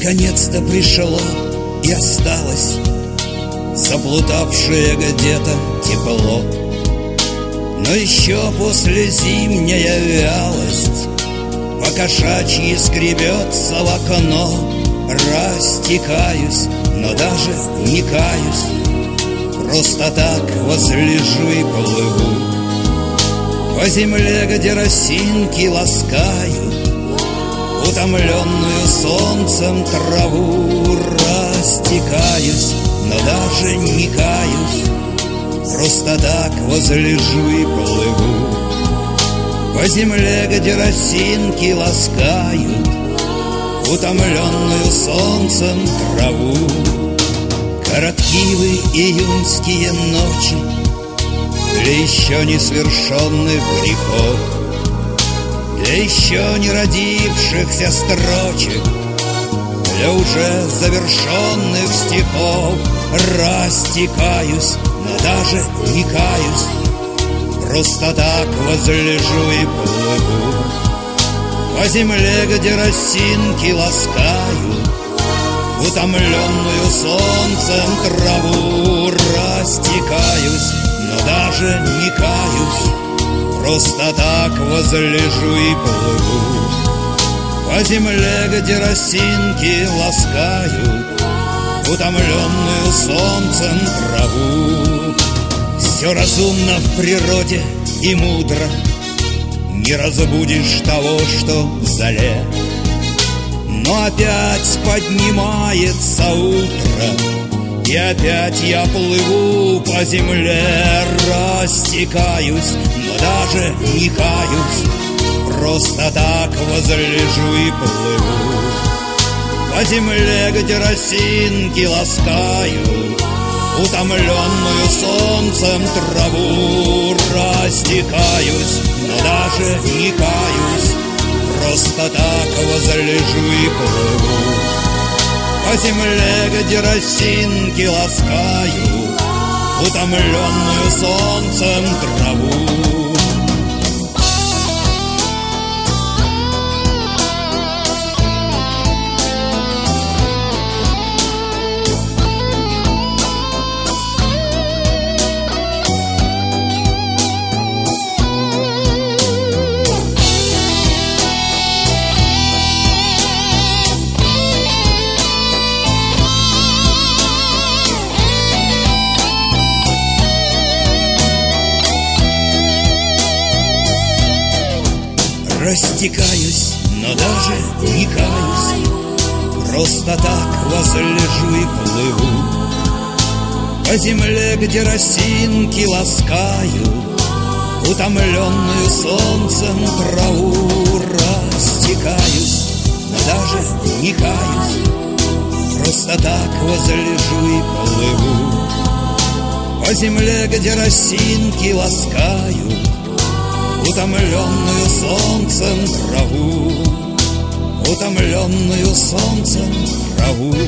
наконец-то пришло и осталось заблудавшее где-то тепло. Но еще после зимняя вялость по-кошачьи скребется в окно. Растекаюсь, но даже не каюсь, просто так возлежу и плыву по земле, где росинки ласкают утомленную солнцем траву. Растекаюсь, но даже не каюсь, просто так возлежу и плыву по земле, где росинки ласкают утомленную солнцем траву. Короткивы июньские ночи для еще не свершенных грехов, для еще не родившихся строчек, для уже завершенных стихов. Растекаюсь, но даже не каюсь, просто так возлежу и плыву по земле, где росинки ласкают утомленную солнцем траву. Растекаюсь, но даже не каюсь, просто так возлежу и плыву по земле, где росинки ласкают утомленную солнцем траву. Все разумно в природе и мудро, не разбудишь того, что в зале. Но опять поднимается утро, и опять я плыву по земле. Растекаюсь, но даже не каюсь, просто так возлежу и плыву по земле, где росинки ласкают утомленную солнцем траву. Растекаюсь, но даже не каюсь, просто так возлежу и плыву по земле, где росинки ласкают утомленную солнцем траву. Растекаюсь, но даже не каюсь, просто так возлежу и плыву по земле, где росинки ласкают утомленную солнцем траву. Растекаюсь, но даже не каюсь, просто так возлежу и плыву по земле, где росинки ласкают утомленную солнцем траву, утомленную солнцем траву.